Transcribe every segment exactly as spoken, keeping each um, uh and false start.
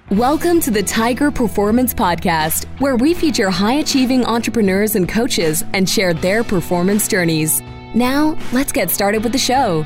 Welcome to the Tiger Performance Podcast, where we feature high-achieving entrepreneurs and coaches and share their performance journeys. Now, let's get started with the show.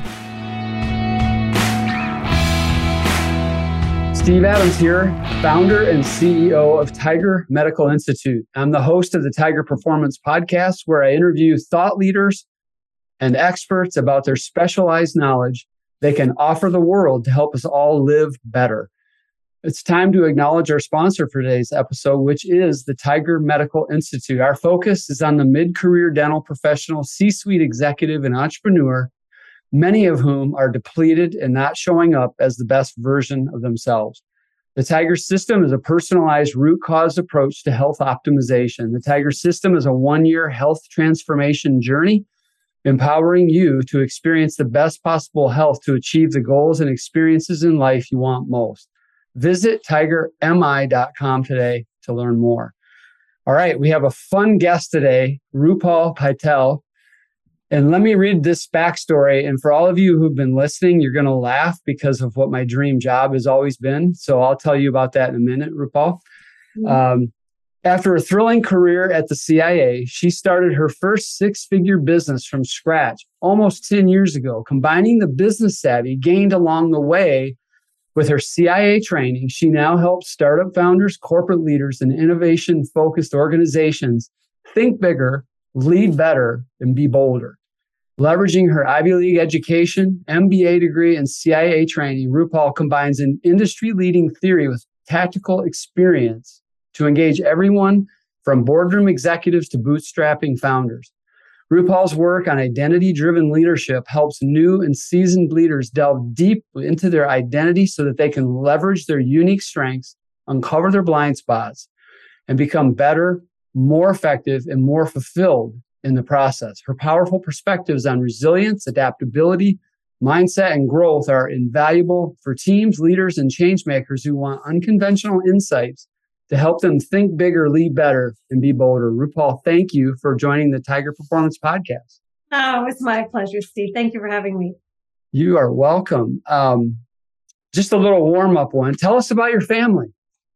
Steve Adams here, founder and C E O of Tiger Medical Institute. I'm the host of the Tiger Performance Podcast, where I interview thought leaders and experts about their specialized knowledge they can offer the world to help us all live better. It's time to acknowledge our sponsor for today's episode, which is the Tiger Medical Institute. Our focus is on the mid-career dental professional, C-suite executive, and entrepreneur, many of whom are depleted and not showing up as the best version of themselves. The Tiger System is a personalized root cause approach to health optimization. The Tiger System is a one-year health transformation journey, empowering you to experience the best possible health to achieve the goals and experiences in life you want most. Visit tiger m i dot com today to learn more. All right, we have a fun guest today, Rupal Patel. And let me read this backstory. And for all of you who've been listening, you're going to laugh because of what my dream job has always been. So I'll tell you about that in a minute, Rupal. Mm-hmm. Um, after a thrilling career at the C I A, she started her first six-figure business from scratch almost ten years ago, combining the business savvy gained along the way with her C I A training. She now helps startup founders, corporate leaders, and innovation-focused organizations think bigger, lead better, and be bolder. Leveraging her Ivy League education, M B A degree, and C I A training, Rupal combines an industry-leading theory with tactical experience to engage everyone from boardroom executives to bootstrapping founders. Rupal's work on identity-driven leadership helps new and seasoned leaders delve deep into their identity so that they can leverage their unique strengths, uncover their blind spots, and become better, more effective, and more fulfilled in the process. Her powerful perspectives on resilience, adaptability, mindset, and growth are invaluable for teams, leaders, and change makers who want unconventional insights to help them think bigger, lead better, and be bolder. Rupal, thank you for joining the Tiger Performance Podcast. Oh, it's my pleasure, Steve. Thank you for having me. You are welcome. Um, just a little warm-up one. Tell us about your family.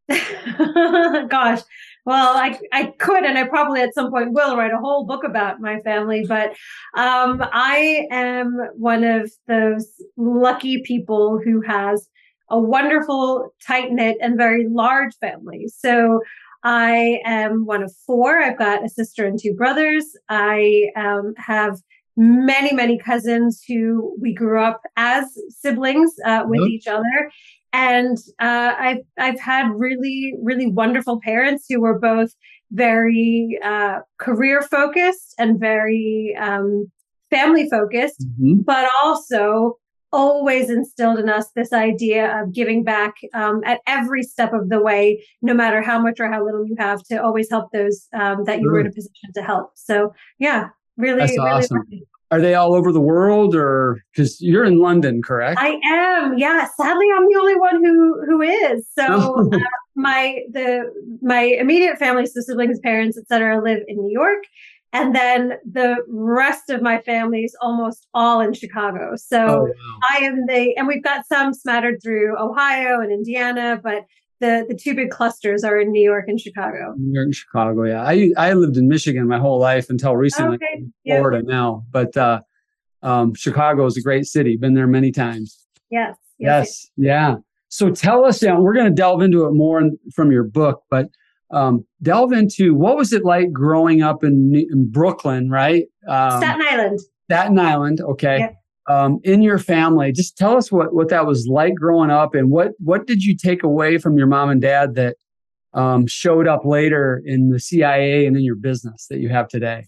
Gosh. Well, I I could, and I probably at some point will write a whole book about my family, but um, I am one of those lucky people who has a wonderful, tight-knit, and very large family. So I am one of four. I've got a sister and two brothers. I um, have many, many cousins who we grew up as siblings uh, with mm-hmm. each other. And uh, I've, I've had really, really wonderful parents who were both very uh, career-focused and very um, family-focused, mm-hmm. but also always instilled in us this idea of giving back um, at every step of the way, no matter how much or how little you have, to always help those um, that you sure. were in a position to help. So yeah, really, That's really awesome. lucky. Are they all over the world, or because you're in London, correct? I am. Yeah. Sadly, I'm the only one who who is. So uh, my the my immediate family, so siblings, parents, et cetera, live in New York. And then the rest of my family is almost all in Chicago. So oh, wow. I am the, and we've got some smattered through Ohio and Indiana, but the, the two big clusters are in New York and Chicago. New York and Chicago, yeah. I I lived in Michigan my whole life until recently. Okay. In Florida yep. now, but uh, um, Chicago is a great city. Been there many times. Yes. Yes. yes. Yeah. So tell us, yeah, we're going to delve into it more in, from your book, but Um, delve into what was it like growing up in, in Brooklyn, right? Um, Staten Island. Staten Island, okay. Yep. Um, in your family, just tell us what, what that was like growing up, and what what did you take away from your mom and dad that um, showed up later in the C I A and in your business that you have today?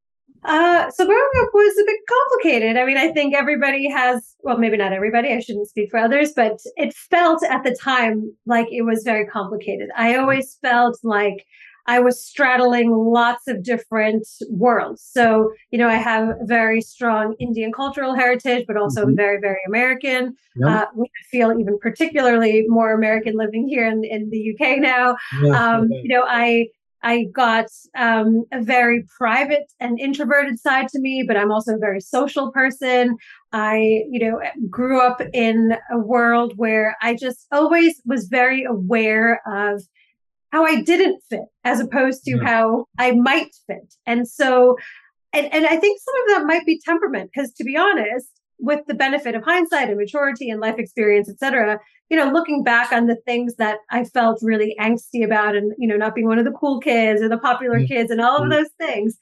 Uh, so growing up was a bit complicated. I mean, I think everybody has, well, maybe not everybody, I shouldn't speak for others, but it felt at the time like it was very complicated. I always felt like I was straddling lots of different worlds. So, you know, I have a very strong Indian cultural heritage, but also mm-hmm. very, very American. Yep. Uh, we feel even particularly more American living here in, in the U K now. Yeah, um, okay. You know, I I got um, a very private and introverted side to me, but I'm also a very social person. I, you know, grew up in a world where I just always was very aware of how I didn't fit as opposed to yeah. how I might fit. And so, and, and I think some of that might be temperament, because to be honest, with the benefit of hindsight and maturity and life experience, et cetera, you know, looking back on the things that I felt really angsty about and, you know, not being one of the cool kids or the popular mm-hmm. kids and all of those things,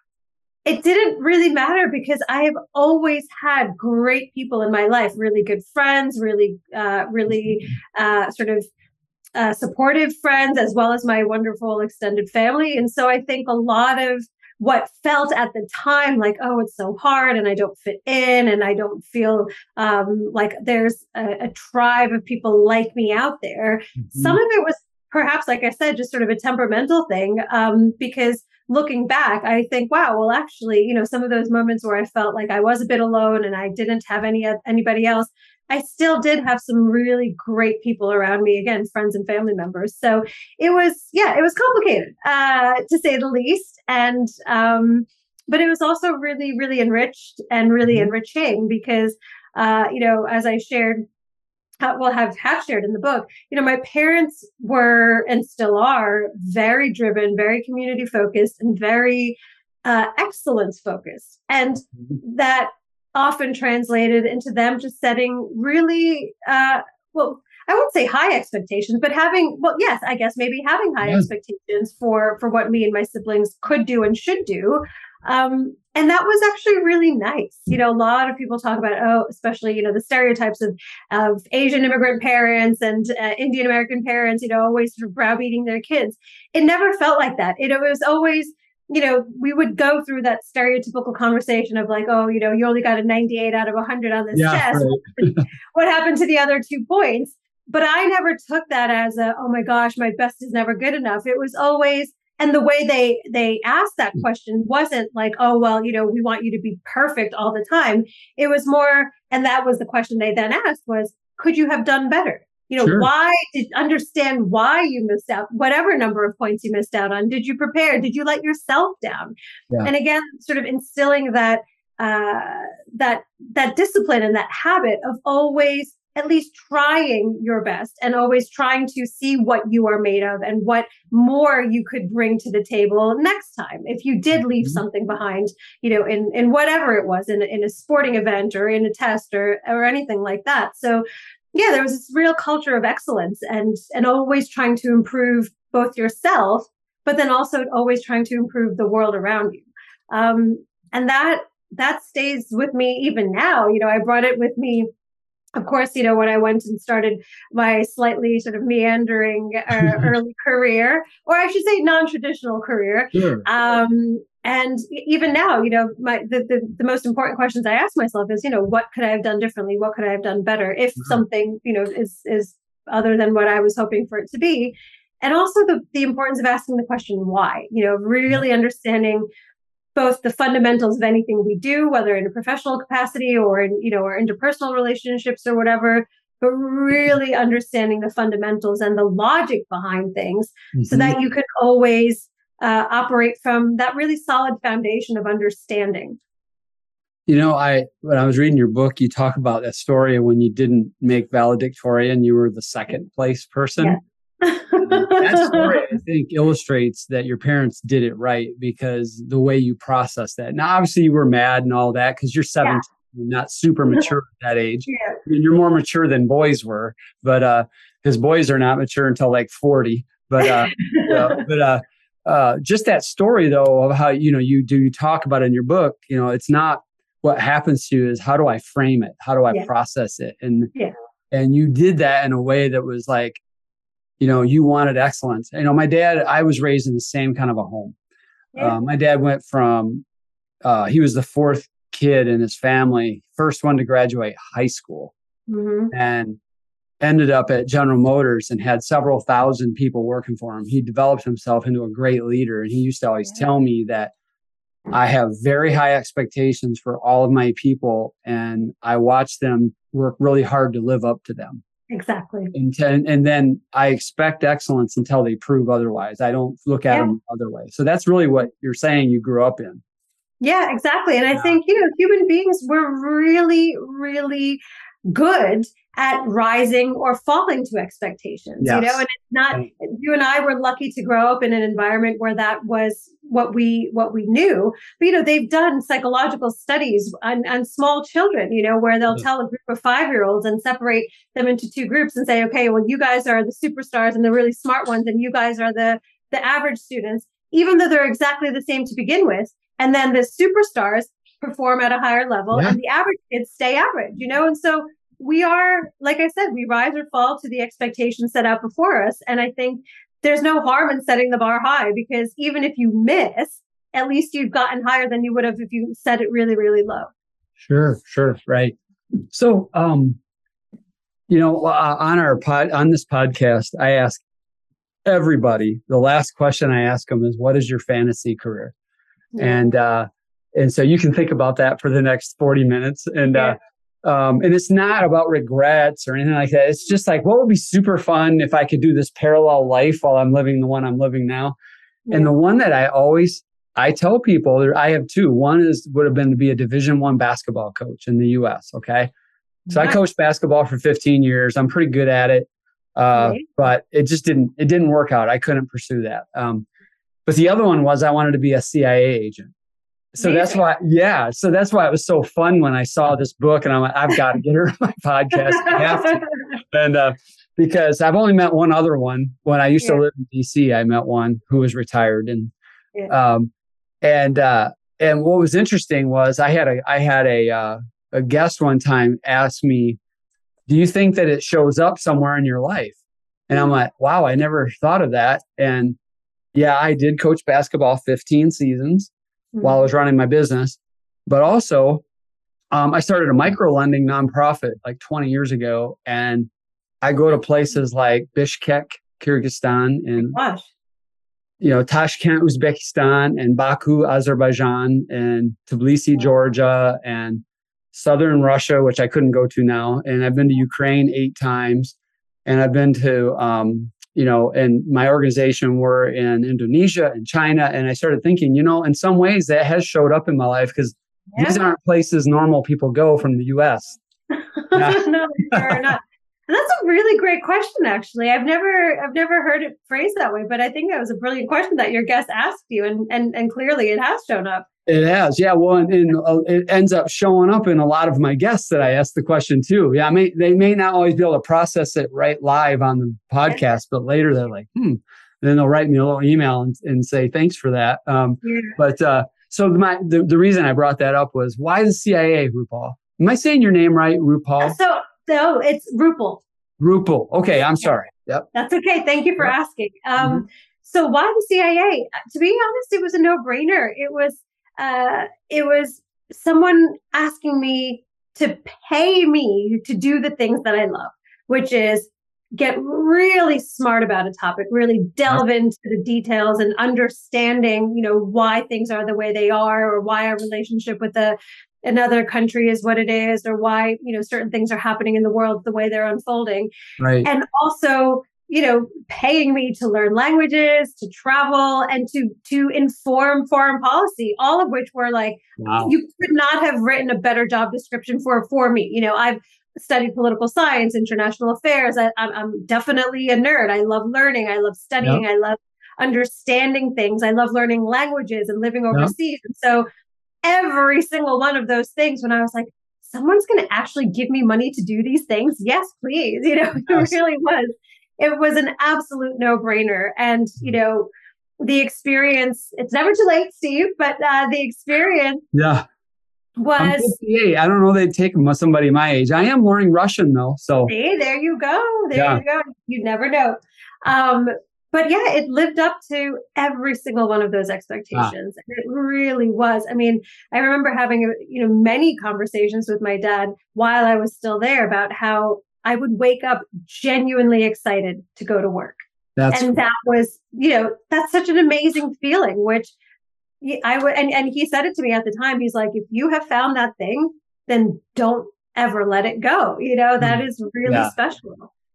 it didn't really matter because I have always had great people in my life, really good friends, really, uh, really uh, sort of uh, supportive friends, as well as my wonderful extended family. And so I think a lot of what felt at the time like, oh, it's so hard and I don't fit in and I don't feel um, like there's a, a tribe of people like me out there. Mm-hmm. Some of it was perhaps, like I said, just sort of a temperamental thing um, because looking back, I think, wow, well, actually, you know, some of those moments where I felt like I was a bit alone and I didn't have any anybody else, I still did have some really great people around me, again, friends and family members. So it was, yeah, it was complicated, uh, to say the least. And, um, but it was also really, really enriched and really mm-hmm. enriching because, uh, you know, as I shared, uh, well, have, have shared in the book, you know, my parents were and still are very driven, very community focused and very uh, excellence focused. And mm-hmm. that often translated into them just setting really, uh, well, I wouldn't say high expectations, but having, well, yes, I guess maybe having high yeah. expectations for, for what me and my siblings could do and should do. Um, and that was actually really nice. You know, a lot of people talk about, oh, especially, you know, the stereotypes of, of Asian immigrant parents and uh, Indian American parents, you know, always sort of browbeating their kids. It never felt like that. It, it was always, you know, we would go through that stereotypical conversation of like, oh, you know, you only got a ninety-eight out of one hundred on this yeah, test. Right. What happened to the other two points? But I never took that as a, oh my gosh, my best is never good enough. It was always, and the way they they asked that question wasn't like, oh, well, you know, we want you to be perfect all the time. It was more, and that was the question they then asked was, could you have done better? You know, sure. why did understand why you missed out, whatever number of points you missed out on. Did you prepare? Did you let yourself down? Yeah. And again, sort of instilling that uh, that that discipline and that habit of always at least trying your best and always trying to see what you are made of and what more you could bring to the table next time. If you did leave mm-hmm. something behind, you know, in, in whatever it was, in, in a sporting event or in a test or, or anything like that. So yeah, there was this real culture of excellence and, and always trying to improve both yourself, but then also always trying to improve the world around you. Um, and that, that stays with me even now. You know, I brought it with me, of course, you know, when I went and started my slightly sort of meandering uh, early career, or I should say non-traditional career. Sure. Um, and even now, you know, my the, the, the most important questions I ask myself is, you know, what could I have done differently? What could I have done better if mm-hmm. something, you know, is is other than what I was hoping for it to be? And also the, the importance of asking the question, why? You know, really mm-hmm. understanding both the fundamentals of anything we do, whether in a professional capacity or in, you know, or interpersonal relationships or whatever, but really understanding the fundamentals and the logic behind things mm-hmm. so that you can always uh, operate from that really solid foundation of understanding. You know, I when I was reading your book, you talk about that story of when you didn't make valedictorian, you were the second place person. Yeah. That story, I think, illustrates that your parents did it right because the way you process that. Now, obviously, you were mad and all that because you're seventeen, yeah. not super mature at that age. Yeah. I mean, you're more mature than boys were, but uh, because boys are not mature until like forty. But uh, you know, but uh, uh, just that story though of how you know you do you talk about it in your book. You know, it's not what happens to you; is how do I frame it? How do I yeah. process it? And yeah. and you did that in a way that was like. You know, you wanted excellence. You know, my dad, I was raised in the same kind of a home. Yeah. Uh, my dad went from, uh, he was the fourth kid in his family, first one to graduate high school, mm-hmm. and ended up at General Motors and had several thousand people working for him. He developed himself into a great leader. And he used to always yeah. tell me that I have very high expectations for all of my people, and I watch them work really hard to live up to them. Exactly. And, ten, and then I expect excellence until they prove otherwise. I don't look at Yeah. them the other way. So that's really what you're saying you grew up in. Yeah, exactly. And I Yeah. think, you know, human beings were really, really good at rising or falling to expectations, Yes. you know, and it's not, Yeah. you and I were lucky to grow up in an environment where that was what we, what we knew. But, you know, they've done psychological studies on, on small children, you know, where they'll Yeah. tell a group of five-year-olds and separate them into two groups and say, okay, well, you guys are the superstars and the really smart ones, and you guys are the, the average students, even though they're exactly the same to begin with. And then the superstars perform at a higher level, Yeah. and the average kids stay average, you know? And so we are, like I said, we rise or fall to the expectations set out before us. And I think there's no harm in setting the bar high, because even if you miss, at least you've gotten higher than you would have if you set it really, really low. Sure, sure, right. So, um, you know, uh, on our pod, on this podcast, I ask everybody, the last question I ask them is, what is your fantasy career? Yeah. And, uh, and so you can think about that for the next forty minutes. And, Yeah. uh, um, and it's not about regrets or anything like that. It's just like, what would be super fun if I could do this parallel life while I'm living the one I'm living now? Yeah. And the one that I always, I tell people, I have two. One is, would have been to be a Division One basketball coach in the U S. Okay. So I Nice. coached basketball for fifteen years. I'm pretty good at it. Uh, Right. but it just didn't, it didn't work out. I couldn't pursue that. Um, but the other one was I wanted to be a C I A agent. So Amazing. that's why, yeah. So that's why it was so fun when I saw this book, and I'm like, I've got to get her on my podcast. I have to. And, uh, because I've only met one other one when I used Yeah. to live in D C. I met one who was retired, and, Yeah. um, and, uh, and what was interesting was I had a, I had a, uh, a guest one time ask me, do you think that it shows up somewhere in your life? And I'm like, wow, I never thought of that. And yeah, I did coach basketball fifteen seasons while I was running my business. But also, um, I started a micro lending nonprofit like twenty years ago. And I go to places like Bishkek, Kyrgyzstan, and, Gosh. you know, Tashkent, Uzbekistan, and Baku, Azerbaijan, and Tbilisi, Georgia, and southern Russia, which I couldn't go to now. And I've been to Ukraine eight times. And I've been to, um, you know, and my organization were in Indonesia and China. And I started thinking, you know, in some ways that has showed up in my life, because Yeah. these aren't places normal people go from the U S. Yeah. No, fair enough. And that's a really great question, actually. I've never I've never heard it phrased that way, but I think that was a brilliant question that your guest asked you, and and and clearly it has shown up. It has, yeah. Well, and, and uh, it ends up showing up in a lot of my guests that I ask the question too. Yeah, I may they may not always be able to process it right live on the podcast, but later they're like, hmm. And then they'll write me a little email and, and say thanks for that. Um, Yeah. But uh, so my the, the reason I brought that up was, why the C I A, RuPaul? Am I saying your name right, RuPaul? So so it's Rupal. RuPaul. Okay, I'm sorry. Yep. That's okay. Thank you for Yep. asking. Um, Mhm. So why the C I A? To be honest, it was a no-brainer. It was uh, it was someone asking me to pay me to do the things that I love, which is get really smart about a topic, really delve into the details and understanding, you know, why things are the way they are, or why our relationship with a another country is what it is, or why, you know, certain things are happening in the world the way they're unfolding. Right. And also, you know, paying me to learn languages, to travel, and to to inform foreign policy, all of which were like, Wow. you could not have written a better job description for for me. You know, I've studied political science, international affairs. I, I'm, I'm definitely a nerd. I love learning. I love studying. I love understanding things. I love learning languages and living overseas. And so every single one of those things, when I was like, someone's going to actually give me money to do these things, yes, please. You know, Yes. it really was. It was an absolute no-brainer. And, you know, the experience, it's never too late, Steve, but uh, the experience Yeah. I'm was, fifty-eight. I don't know they'd take somebody my age. I am learning Russian though. So see, there you go. There Yeah. you go. You never know. Um, but yeah, it lived up to every single one of those expectations. It really was. I mean, I remember having, you know, many conversations with my dad while I was still there about how I would wake up genuinely excited to go to work. that's And that was, you know, that's such an amazing feeling, which y- I would, and, and he said it to me at the time. He's like, if you have found that thing, then don't ever let it go. You know, that is really Yeah. special.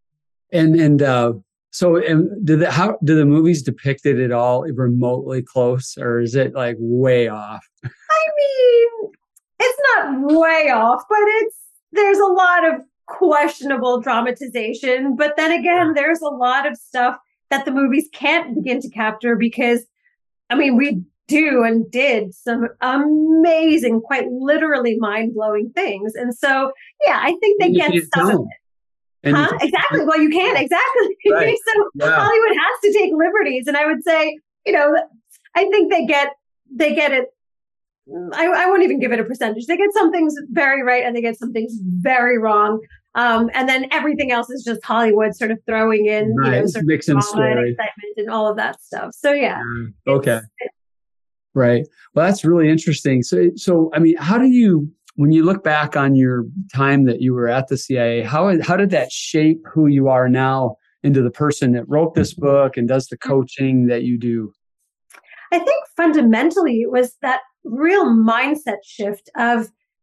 And and uh, so, and did the how do the movies depict it at all remotely close, or is it like way off? I mean, it's not way off, but it's there's a lot of questionable dramatization. But then again, there's a lot of stuff that the movies can't begin to capture because, I mean, we do and did some amazing, quite literally mind-blowing things. And so, yeah, I think they get some of it. And huh? Exactly. Well, you can. Exactly. Right. So yeah. Hollywood has to take liberties. And I would say, you know, I think they get, they get it. I, I won't even give it a percentage. They get some things very right and they get some things very wrong. Um, and then everything else is just Hollywood sort of throwing in, right. you know, sort mixing of story and excitement and all of that stuff. So yeah. Mm, okay. It's, right. Well, that's really interesting. So, so, I mean, how do you, when you look back on your time that you were at the C I A, how how did that shape who you are now into the person that wrote this book and does the coaching that you do? I think fundamentally it was that real mindset shift of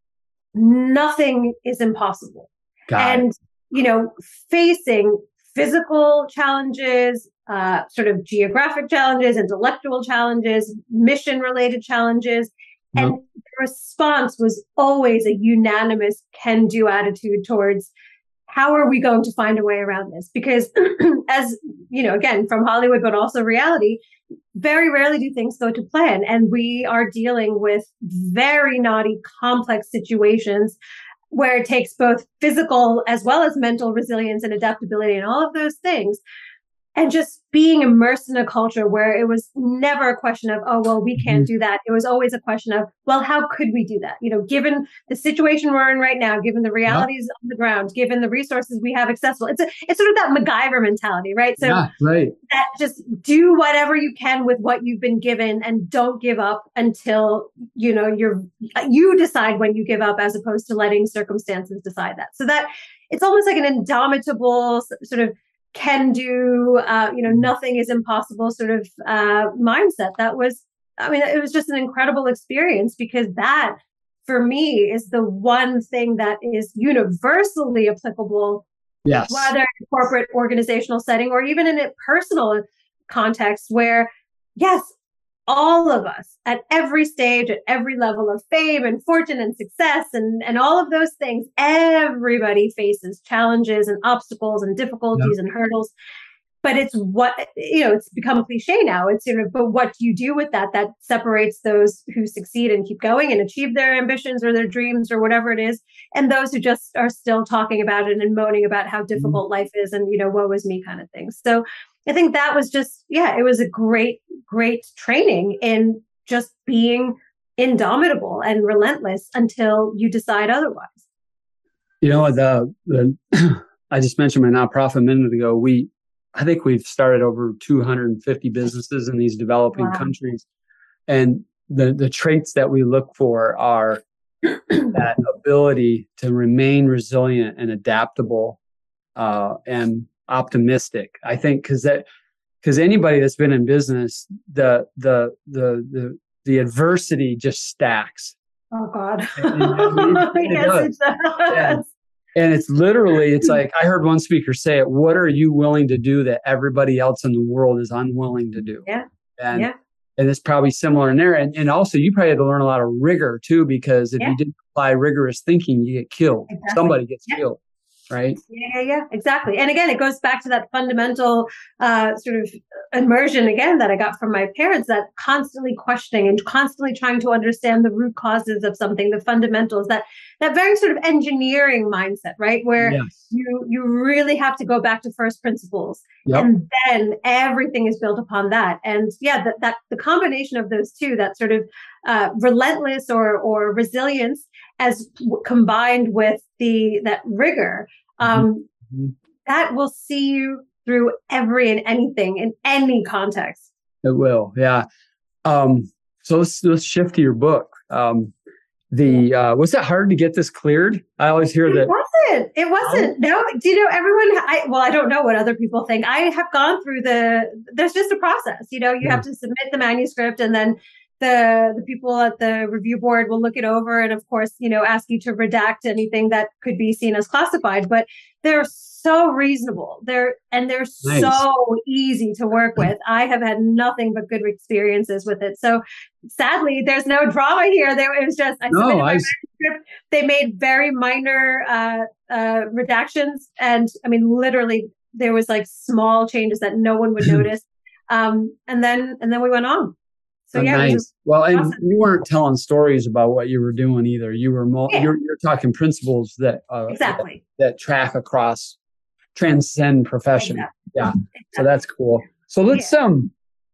nothing is impossible. Got and, it. you know, facing physical challenges, uh, sort of geographic challenges, intellectual challenges, mission related challenges. And the response was always a unanimous can-do attitude towards how are we going to find a way around this? Because as, you know, again, from Hollywood, but also reality, very rarely do things go to plan. And we are dealing with very naughty, complex situations where it takes both physical as well as mental resilience and adaptability and all of those things. And just being immersed in a culture where it was never a question of, oh, well, we can't do that. It was always a question of, well, how could we do that? You know, given the situation we're in right now, given the realities yeah. on the ground, given the resources we have accessible, it's a, it's sort of that MacGyver mentality, right? So yeah, right. that just do whatever you can with what you've been given and don't give up until, you know, you're, you decide when you give up as opposed to letting circumstances decide that. So that it's almost like an indomitable sort of can do, uh, you know, nothing is impossible sort of uh, mindset. That was, I mean, it was just an incredible experience because that, for me, is the one thing that is universally applicable, yes. whether in a corporate organizational setting or even in a personal context where, yes, all of us at every stage, at every level of fame and fortune and success and, and all of those things, everybody faces challenges and obstacles and difficulties yeah. and hurdles. But it's what, you know, it's become a cliche now. It's, you know, but what do you do with that? That separates those who succeed and keep going and achieve their ambitions or their dreams or whatever it is. And those who just are still talking about it and moaning about how difficult mm-hmm. life is and, you know, woe is me kind of thing. So I think that was just, yeah, it was a great, great training in just being indomitable and relentless until you decide otherwise. You know, the, the I just mentioned my nonprofit a minute ago. We, I think we've started over two hundred fifty businesses in these developing wow. countries. And the, the traits that we look for are that ability to remain resilient and adaptable uh, and optimistic. I think because that because anybody that's been in business, the the the the the adversity just stacks. Oh God. And, and it, it, yes, does. It does. And, and it's literally, it's like I heard one speaker say it, what are you willing to do that everybody else in the world is unwilling to do? Yeah. And yeah. and it's probably similar in there. And and also you probably had to learn a lot of rigor too, because if yeah. you didn't apply rigorous thinking, you get killed. Exactly. Somebody gets yeah. killed. Right. Yeah, yeah, yeah, exactly. And again, it goes back to that fundamental uh, sort of immersion again that I got from my parents, that constantly questioning and constantly trying to understand the root causes of something, the fundamentals, that that very sort of engineering mindset, right? Where yes. you you really have to go back to first principles yep. and then everything is built upon that. And yeah, that, that the combination of those two, that sort of uh, relentless or or resilience as w- combined with the that rigor, um, mm-hmm. that will see you through every and anything in any context. It will, yeah. Um, so let's let's shift to your book. Um, the uh, was it hard to get this cleared? I always hear that. It wasn't. It wasn't. No. Do you know everyone? I, well, I don't know what other people think. I have gone through the. There's just a process. You know, you yeah. have to submit the manuscript, and then the the people at the review board will look it over and, of course, you know, ask you to redact anything that could be seen as classified. But they're so reasonable. They're and they're Nice. so easy to work with. I have had nothing but good experiences with it. So sadly, there's no drama here. There it was just I No, submitted my I- manuscript. They made very minor uh, uh, redactions, and I mean, literally, there was like small changes that no one would notice. Um, and then and then we went on. So Oh, yeah, it was nice. Well, and awesome. you weren't telling stories about what you were doing either. You were mo- Yeah. you're, you're talking principles that uh, exactly. that, that track across, transcend profession. Exactly. Yeah. So Exactly. that's cool. So let's um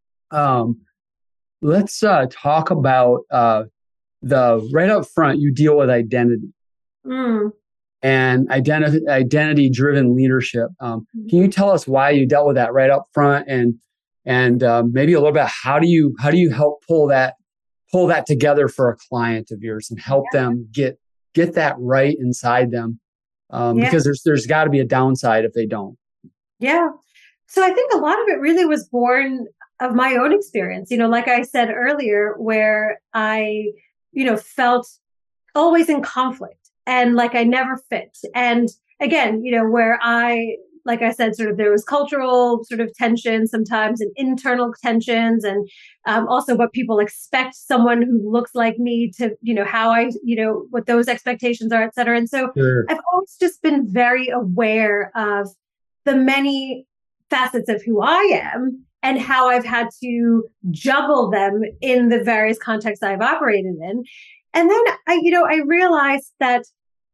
um let's uh talk about uh the right up front. You deal with identity Mm. and identity identity driven leadership. Um, can you tell us why you dealt with that right up front, and and um, maybe a little bit how do you how do you help pull that pull that together for a client of yours and help Yeah. them get get that right inside them, um, Yeah. because there's there's got to be a downside if they don't. Yeah. So I think a lot of it really was born of my own experience, you know, like I said earlier, where I, you know, felt always in conflict and like I never fit. And again, you know, where I, like I said, sort of there was cultural sort of tension sometimes and internal tensions, and um, also what people expect someone who looks like me to, you know, how I, you know, what those expectations are, et cetera. And so Sure. I've always just been very aware of the many facets of who I am and how I've had to juggle them in the various contexts I've operated in. And then I, you know, I realized that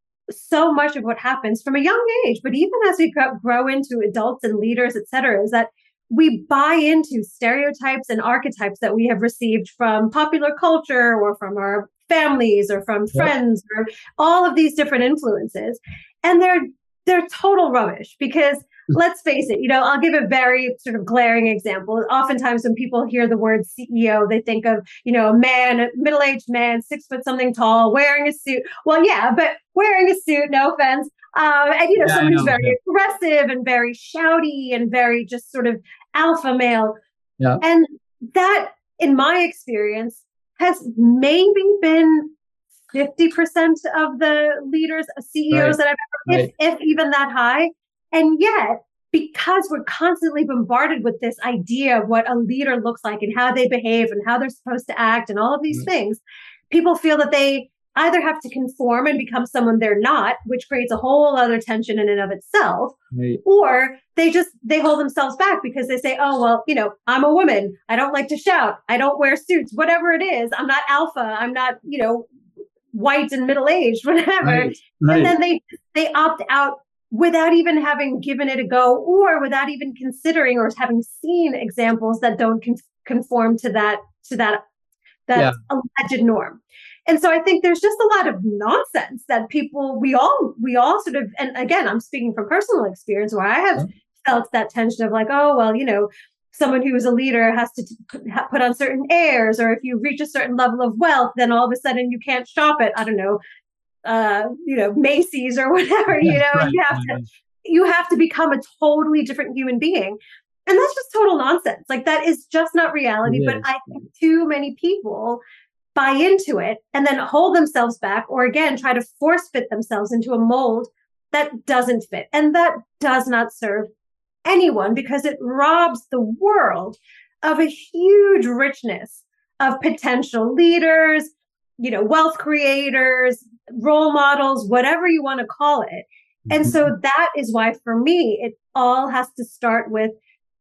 so much of what happens from a young age, but even as we grow, grow into adults and leaders, et cetera, is that we buy into stereotypes and archetypes that we have received from popular culture or from our families or from Yep. friends or all of these different influences. And they're they're total rubbish because let's face it, you know, I'll give a very sort of glaring example. Oftentimes when people hear the word C E O, they think of, you know, a man, a middle-aged man, six foot something tall, wearing a suit. Well, yeah, but wearing a suit, no offense. Um, and, you know, Yeah, I someone who's know, very yeah. aggressive and very shouty and very just sort of alpha male. Yeah. And that, in my experience, has maybe been fifty percent of the leaders, C E Os Right. that I've ever, Right. if, if even that high. And yet, because we're constantly bombarded with this idea of what a leader looks like and how they behave and how they're supposed to act and all of these Mm. things, people feel that they either have to conform and become someone they're not, which creates a whole other tension in and of itself, Right. or they just they hold themselves back because they say, oh, well, you know, I'm a woman, I don't like to shout, I don't wear suits, whatever it is, I'm not alpha, I'm not, you know, white and middle-aged, whatever. Right. Right. And then they they opt out without even having given it a go, or without even considering or having seen examples that don't con- conform to that to that that alleged norm. And so I think there's just a lot of nonsense that people we all we all sort of, and again, I'm speaking from personal experience where I have Yeah. felt that tension of like, oh, well, you know, someone who is a leader has to t- put on certain airs, or if you reach a certain level of wealth, then all of a sudden you can't shop at, I don't know, uh, you know, Macy's or whatever, you know, Right. and you have to, you have to become a totally different human being. And that's just total nonsense. Like that is just not reality. It But is. I think too many people buy into it and then hold themselves back, or again, try to force fit themselves into a mold that doesn't fit. And that does not serve anyone because it robs the world of a huge richness of potential leaders, you know, wealth creators, role models, whatever you want to call it. And Mhm. so that is why, for me, it all has to start with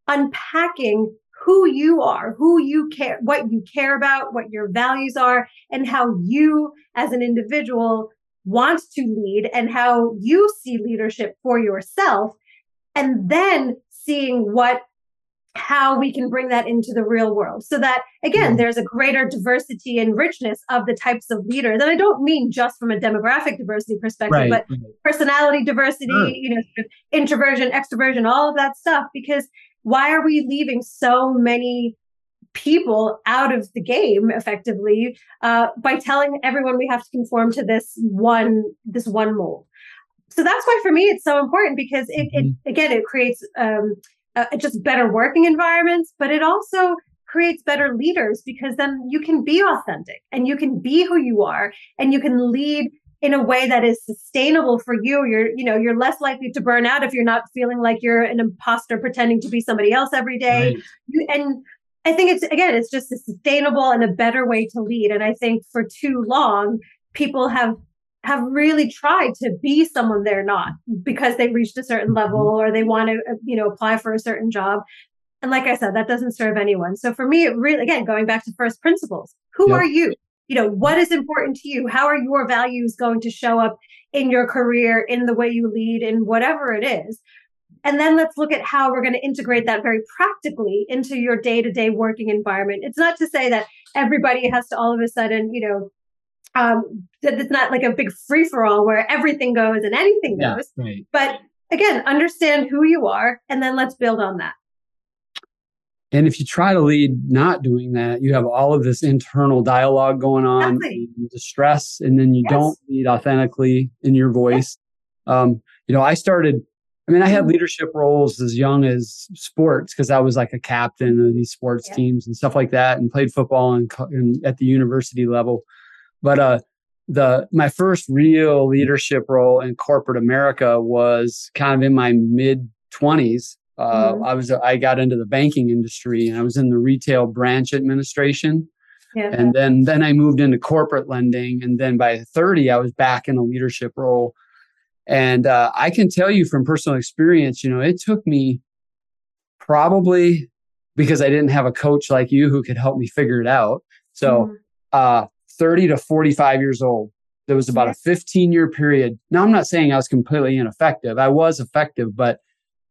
unpacking who you are, who you care, what you care about, what your values are, and how you as an individual want to lead and how you see leadership for yourself. And then seeing what how we can bring that into the real world so that, again, Mhm. there's a greater diversity and richness of the types of leaders. And I don't mean just from a demographic diversity perspective, Right. but Right. personality diversity, Sure. you know, sort of introversion, extroversion, all of that stuff. Because why are we leaving so many people out of the game effectively uh, by telling everyone we have to conform to this one this one mold? So that's why for me it's so important, because it, Mhm. it again it creates um, uh, just better working environments, but it also creates better leaders, because then you can be authentic and you can be who you are and you can lead in a way that is sustainable for you. You're, you know, you're less likely to burn out if you're not feeling like you're an imposter pretending to be somebody else every day. Right. You, and I think it's, again, it's just a sustainable and a better way to lead. And I think for too long, people have have really tried to be someone they're not because they reached a certain level or they want to, you know, apply for a certain job. And like I said, that doesn't serve anyone. So for me, it really, again, going back to first principles, who Yep. are you? You know, what is important to you? How are your values going to show up in your career, in the way you lead, in whatever it is? And then let's look at how we're going to integrate that very practically into your day-to-day working environment. It's not to say that everybody has to all of a sudden, you know, um, that it's not like a big free-for-all where everything goes and anything Yeah, goes. right. But again, understand who you are, and then let's build on that. And if you try to lead not doing that, you have all of this internal dialogue going on, Exactly. and the stress, and then you Yes. don't lead authentically in your voice. Um, you know, I started, I mean, I had Mhm. leadership roles as young as sports because I was like a captain of these sports Yeah. teams and stuff like that, and played football and, and at the university level. But uh, the my first real leadership role in corporate America was kind of in my mid twenties. Uh, Mhm. I was I got into the banking industry and I was in the retail branch administration, Yeah. and then then I moved into corporate lending, and then by thirty I was back in a leadership role. And uh, I can tell you from personal experience, you know, it took me probably because I didn't have a coach like you who could help me figure it out. So Mhm. uh, thirty to forty-five years old. There was about a fifteen year period. Now, I'm not saying I was completely ineffective. I was effective, but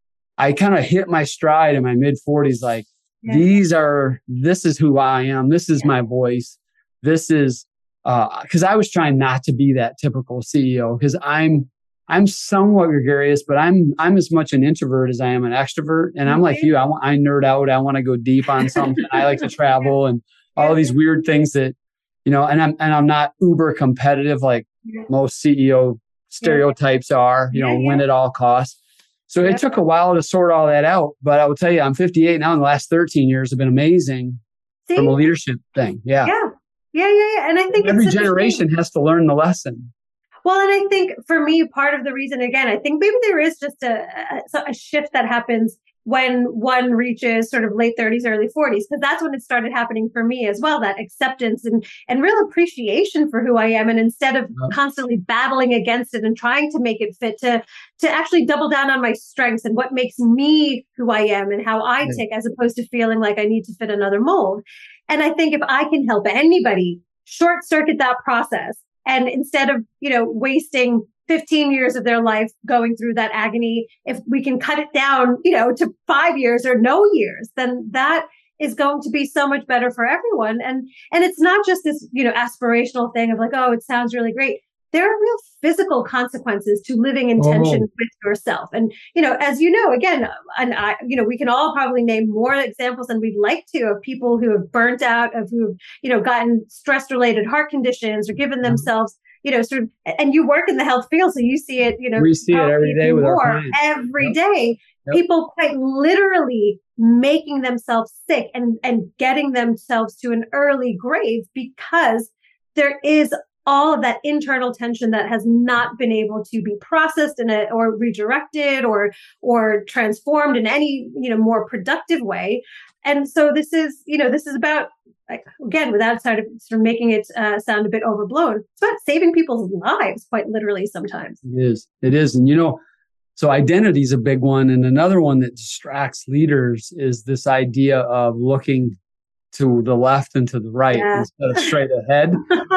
I kind of hit my stride in my mid forties. Like, Yeah. these are, this is who I am. This is Yeah. my voice. This is, uh, cause I was trying not to be that typical C E O, cause I'm, I'm somewhat gregarious, but I'm, I'm as much an introvert as I am an extrovert. And I'm like Okay. you, I want, I nerd out. I want to go deep on something. I like to travel and all these weird things that, you know, and I'm, and I'm not uber competitive like Yeah. most C E O stereotypes are, you know, Yeah, yeah. win at all costs. So Yep. it took a while to sort all that out, but I will tell you, I'm fifty-eight now, and the last thirteen years have been amazing See? from a leadership thing. Yeah. Yeah. Yeah, yeah, yeah. And I think Every it's such a shame. generation has to learn the lesson. Well, and I think for me, part of the reason, again, I think maybe there is just a, a, a shift that happens when one reaches sort of late thirties, early forties, because that's when it started happening for me as well, that acceptance and, and real appreciation for who I am. And instead of Yep. constantly battling against it and trying to make it fit, to, to actually double down on my strengths and what makes me who I am and how I Right. tick, as opposed to feeling like I need to fit another mold. And I think if I can help anybody short circuit that process, and instead of, you know, wasting fifteen years of their life going through that agony, if we can cut it down, you know, to five years or no years, then that is going to be so much better for everyone. And, and it's not just this, you know, aspirational thing of like, oh, it sounds really great. There are real physical consequences to living in tension Oh. with yourself. And, you know, as you know, again, and I, you know, we can all probably name more examples than we'd like to of people who have burnt out, of who have, you know, gotten stress related heart conditions or given themselves, you know, sort of, and you work in the health field, so you see it, you know, We see it every probably day with our more clients. every Yep. day. Yep. People quite literally making themselves sick and, and getting themselves to an early grave because there is all of that internal tension that has not been able to be processed in a, or redirected or or transformed in any, you know, more productive way. And so this is, you know, this is about, like, again, without sort of, sort of making it uh, sound a bit overblown, it's about saving people's lives, quite literally sometimes. It is. It is. And, you know, so identity is a big one. And another one that distracts leaders is this idea of looking to the left and to the right Yeah. instead of straight ahead.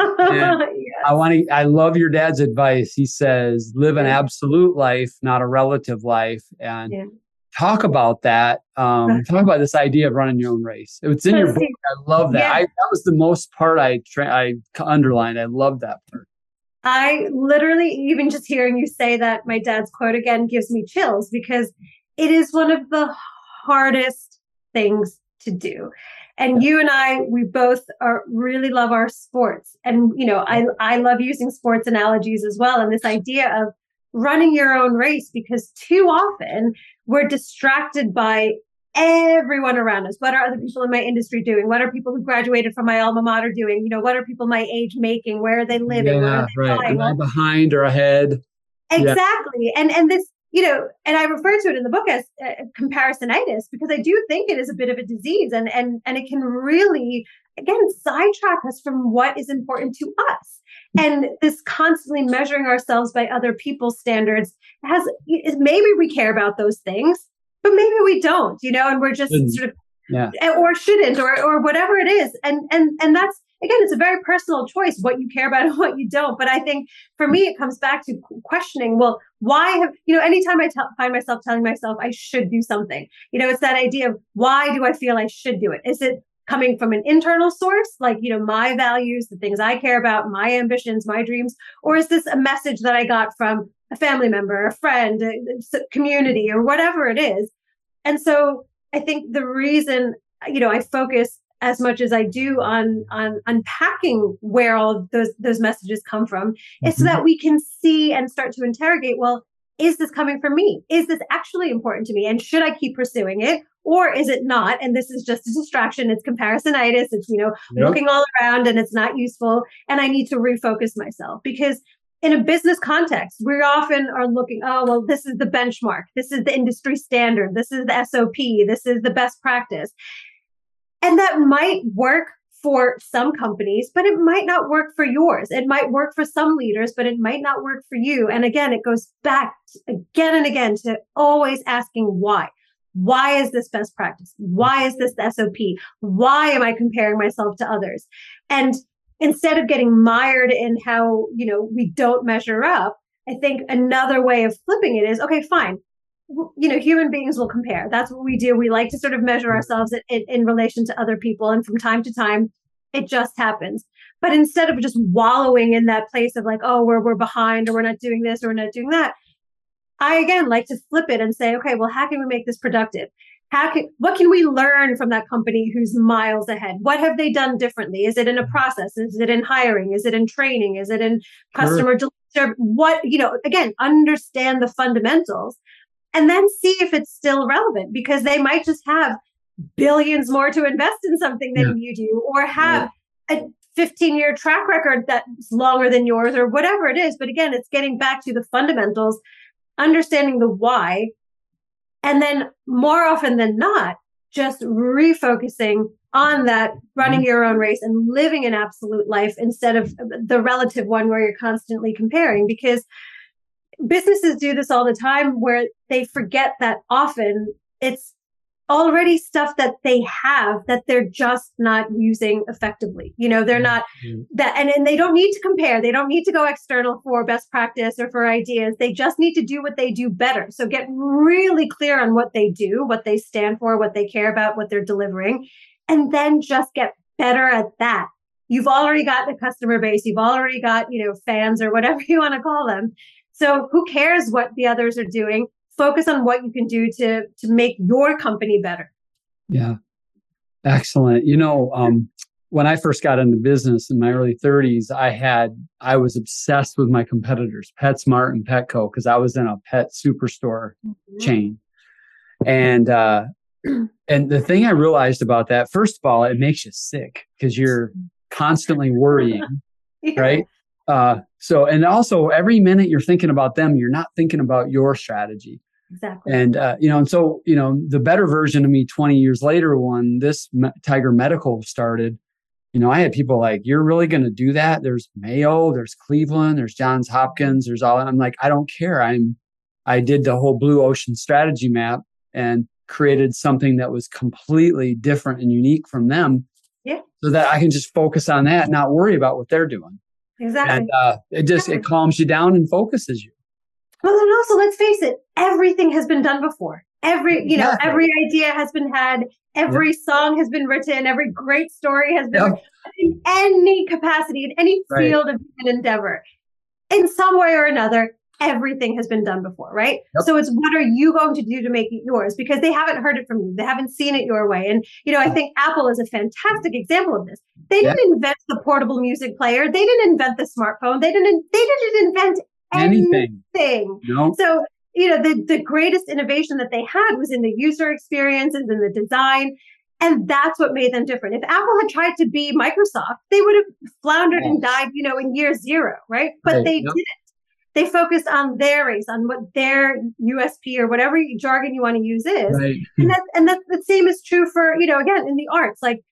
And Yes. I want to, I love your dad's advice. He says, live an Yeah. absolute life, not a relative life. And Yeah. talk about that. Um, talk about this idea of running your own race. It's in your book. I love that. Yeah. I, that was the most part I, tra- I underlined. I love that part. I literally, even just hearing you say that, my dad's quote again gives me chills, because it is one of the hardest things to do. And you and I, we both are really love our sports. And, you know, I, I love using sports analogies as well. And this idea of running your own race, because too often we're distracted by everyone around us? What are other people in my industry doing? What are people who graduated from my alma mater doing? You know, what are people my age making? Where are they living? Yeah, what are they right. buying? Am I behind or ahead? Exactly. Yeah. And and this, you know, and I refer to it in the book as uh, comparisonitis, because I do think it is a bit of a disease, and and and it can really, again, sidetrack us from what is important to us. And this constantly measuring ourselves by other people's standards has, maybe we care about those things, but maybe we don't, you know, and we're just mm. sort of, yeah, or shouldn't, or or whatever it is. And and and that's, again, it's a very personal choice, what you care about and what you don't. But I think for me, it comes back to questioning, well, why have, you know, anytime I t- find myself telling myself I should do something, you know, it's that idea of, why do I feel I should do it? Is it coming from an internal source, like, you know, my values, the things I care about, my ambitions, my dreams? Or is this a message that I got from a family member, a friend, a, a community, or whatever it is? And so I think the reason, you know, I focus as much as I do on on unpacking where all those those messages come from, mm-hmm. is so that we can see and start to interrogate, well, is this coming from me? Is this actually important to me? And should I keep pursuing it? Or is it not? And this is just a distraction. It's comparisonitis. It's, you know, yep. looking all around and it's not useful. And I need to refocus myself, because in a business context, we often are looking, oh, well, this is the benchmark. This is the industry standard. This is the S O P. This is the best practice. And that might work for some companies, but it might not work for yours. It might work for some leaders, but it might not work for you. And again, it goes back again and again to always asking why. Why is this best practice? Why is this the S O P? Why am I comparing myself to others? And instead of getting mired in how, you know, we don't measure up, I think another way of flipping it is, okay, fine. You know, human beings will compare. That's what we do. We like to sort of measure ourselves in, in, in relation to other people. And from time to time, it just happens. But instead of just wallowing in that place of like, oh, we're, we're behind, or we're not doing this, or we're not doing that, I, again, like to flip it and say, okay, well, how can we make this productive? How can, what can we learn from that company who's miles ahead? What have they done differently? Is it in a process? Is it in hiring? Is it in training? Is it in customer sure. delivery? What, you know, again, understand the fundamentals. And then see if it's still relevant, because they might just have billions more to invest in something than yeah. you do, or have yeah. a fifteen year track record that's longer than yours, or whatever it is. But again, it's getting back to the fundamentals, understanding the why, and then more often than not, just refocusing on that, running mm-hmm. your own race and living an absolute life instead of the relative one where you're constantly comparing. Because businesses do this all the time, where they forget that often it's already stuff that they have that they're just not using effectively. You know, they're not mm-hmm. that, and, and they don't need to compare. They don't need to go external for best practice or for ideas. They just need to do what they do better. So get really clear on what they do, what they stand for, what they care about, what they're delivering, and then just get better at that. You've already got the customer base. You've already got, you know, fans or whatever you want to call them. So who cares what the others are doing? Focus on what you can do to to make your company better. Yeah, excellent. You know, um, when I first got into business in my early thirties, I had I was obsessed with my competitors, PetSmart and Petco, because I was in a pet superstore mm-hmm. chain. And uh, and the thing I realized about that, first of all, it makes you sick because you're constantly worrying, yeah. right? Uh, so, and also every minute you're thinking about them, you're not thinking about your strategy. Exactly. And, uh, you know, and so, you know, the better version of me twenty years later, when this Me- Tiger Medical started, you know, I had people like, you're really going to do that? There's Mayo, there's Cleveland, there's Johns Hopkins, there's all, I'm like, I don't care. I'm, I did the whole blue ocean strategy map and created something that was completely different and unique from them. Yeah. So that I can just focus on that, not worry about what they're doing. Exactly. And uh, it just, it calms you down and focuses you. Well, and also, let's face it, everything has been done before. Every, you know, exactly. every idea has been had. Every yep. song has been written. Every great story has been yep. in any capacity, in any field right. of human endeavor. In some way or another, everything has been done before, right? Yep. So it's, what are you going to do to make it yours? Because they haven't heard it from you. They haven't seen it your way. And, you know, I think Apple is a fantastic example of this. They yep. didn't invent the portable music player. They didn't invent the smartphone. They didn't, they didn't invent anything. anything. No. So you know, the, the greatest innovation that they had was in the user experiences and the design. And that's what made them different. If Apple had tried to be Microsoft, they would have floundered yes. and died, you know, in year zero, right? But right. they yep. didn't. They focused on their race, on what their U S P or whatever jargon you want to use is. Right. And that, and that the same is true for, you know, again, in the arts, like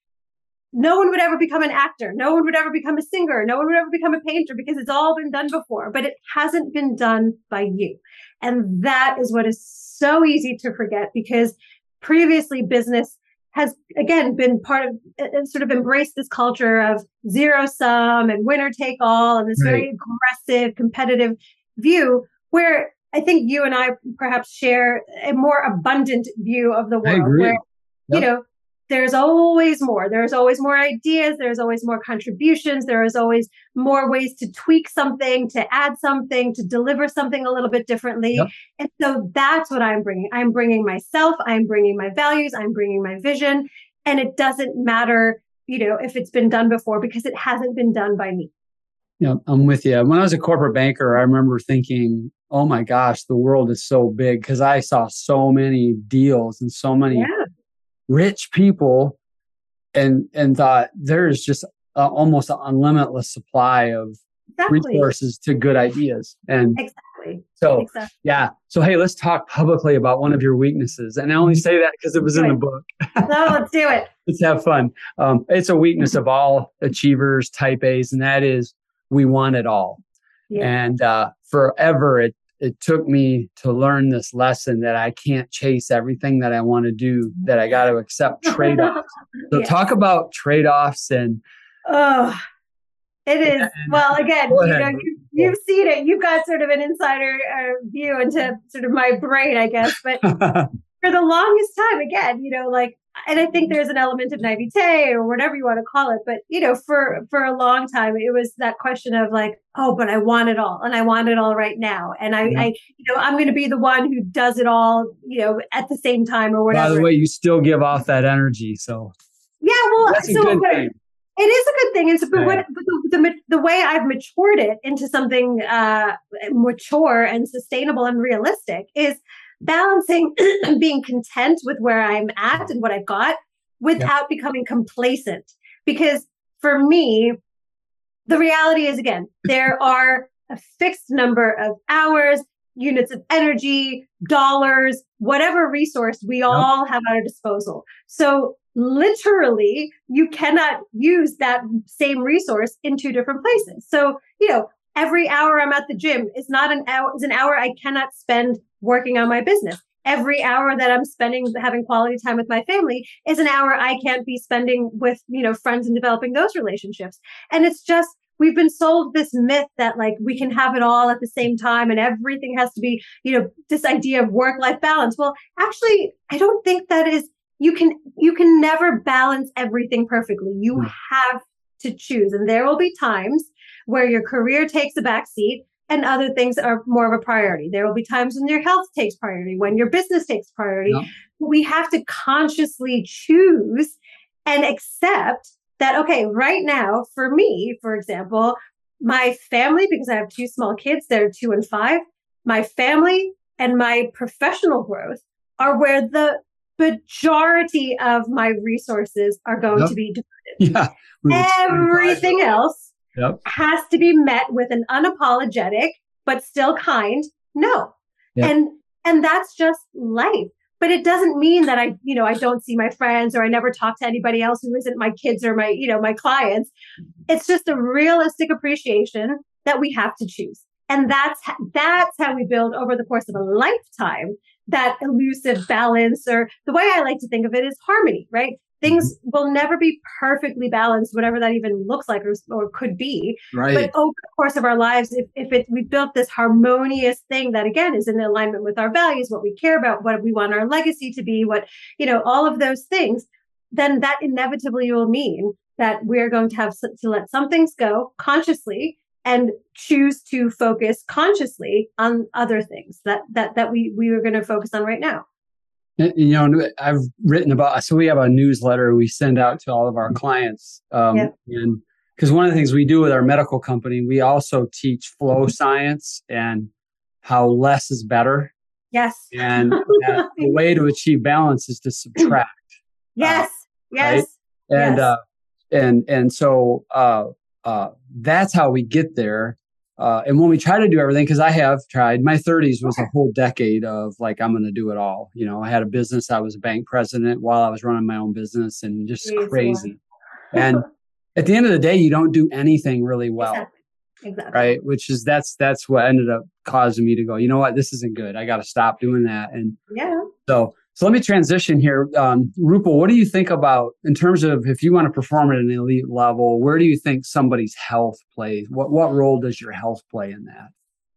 no one would ever become an actor. No one would ever become a singer. No one would ever become a painter because it's all been done before, but it hasn't been done by you. And that is what is so easy to forget, because previously business has, again, been part of, uh, sort of embraced this culture of zero sum and winner take all and this right. very aggressive, competitive view, where I think you and I perhaps share a more abundant view of the world, where, yep. you know, there's always more. There's always more ideas. There's always more contributions. There is always more ways to tweak something, to add something, to deliver something a little bit differently. Yep. And so that's what I'm bringing. I'm bringing myself. I'm bringing my values. I'm bringing my vision. And it doesn't matter, you know, if it's been done before, because it hasn't been done by me. Yeah, I'm with you. When I was a corporate banker, I remember thinking, oh my gosh, the world is so big, because I saw so many deals and so many yeah. rich people, and and thought there's just uh, almost an unlimited supply of exactly. resources to good ideas. And exactly. so, exactly. yeah. So, hey, let's talk publicly about one of your weaknesses. And I only say that because it was let's in the book. No, let's do it. Let's have fun. Um, it's a weakness of all achievers, type A's, and that is we want it all. Yeah. And uh, forever, it It took me to learn this lesson that I can't chase everything that I want to do, that I got to accept trade-offs. So yeah. talk about trade-offs and... Oh, it is. And, well, again, you know, you, you've seen it. You've got sort of an insider uh, view into sort of my brain, I guess. But for the longest time, again, you know, like, and I think there's an element of naivete or whatever you want to call it. But, you know, for, for a long time, it was that question of like, oh, but I want it all, and I want it all right now. And I, yeah. I you know, I'm going to be the one who does it all, you know, at the same time or whatever. By the way, you still give off that energy. So yeah, well, that's a so good but, thing. It is a good thing. It's but, yeah. what, but the, the the way I've matured it into something uh, mature and sustainable and realistic is balancing being content with where I'm at and what I've got without yeah. becoming complacent. Because for me, the reality is, again, there are a fixed number of hours, units of energy, dollars, whatever resource we yep. all have at our disposal. So literally, you cannot use that same resource in two different places. So, you know, every hour I'm at the gym is not an hour, is an hour I cannot spend working on my business. Every hour that I'm spending having quality time with my family is an hour I can't be spending with, you know, friends and developing those relationships. And it's just, we've been sold this myth that like we can have it all at the same time and everything has to be, you know, this idea of work-life balance. Well, actually, I don't think that is, you can, you can never balance everything perfectly. You mm. have to choose. And there will be times where your career takes a backseat and other things are more of a priority. There will be times when your health takes priority, when your business takes priority. Yeah. We have to consciously choose and accept that, okay, right now, for me, for example, my family, because I have two small kids, they're two and five, my family and my professional growth are where the majority of my resources are going yep. to be devoted. Yeah. Everything else yep. has to be met with an unapologetic, but still kind no. Yep. And and that's just life. But it doesn't mean that I, you know, I don't see my friends or I never talk to anybody else who isn't my kids or my, you know, my clients. It's just a realistic appreciation that we have to choose. And that's, that's how we build over the course of a lifetime, that elusive balance, or the way I like to think of it is harmony, right? Things mm-hmm. will never be perfectly balanced, whatever that even looks like or, or could be. Right. But over the course of our lives, if, if it, we built this harmonious thing that, again, is in alignment with our values, what we care about, what we want our legacy to be, what, you know, all of those things, then that inevitably will mean that we're going to have to let some things go consciously and choose to focus consciously on other things that that that we we are going to focus on right now. You know, I've written about, so we have a newsletter we send out to all of our clients. Um, yeah. And because one of the things we do with our medical company, we also teach flow science and how less is better. Yes. And that the way to achieve balance is to subtract. Yes. Uh, yes. Right? And, yes. uh, and, and so, uh, uh, that's how we get there. Uh, and when we try to do everything, because I have tried, my thirties was a whole decade of like, I'm going to do it all. You know, I had a business. I was a bank president while I was running my own business, and just Jeez, crazy. And at the end of the day, you don't do anything really well. Exactly. Exactly. Right. Which is, that's, that's what ended up causing me to go, you know what, this isn't good. I got to stop doing that. And yeah. So, so let me transition here. Um, Rupal, what do you think about in terms of if you want to perform at an elite level, where do you think somebody's health plays? What, what role does your health play in that?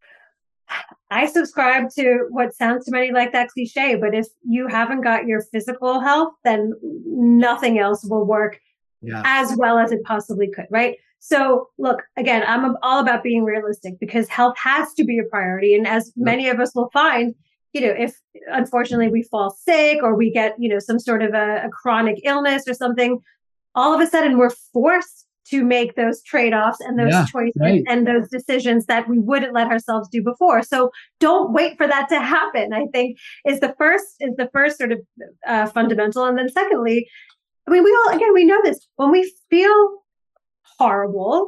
I subscribe to what sounds to many like that cliche, but if you haven't got your physical health, then nothing else will work yeah. as well as it possibly could. Right. So look, again, I'm all about being realistic because health has to be a priority. And as many of us will find, you know, if unfortunately we fall sick or we get, you know, some sort of a, a chronic illness or something, all of a sudden we're forced to make those trade-offs and those yeah, choices right. and those decisions that we wouldn't let ourselves do before. So don't wait for that to happen, I think is the first, is the first sort of uh, fundamental. And then secondly, I mean, we all, again, we know this, when we feel horrible,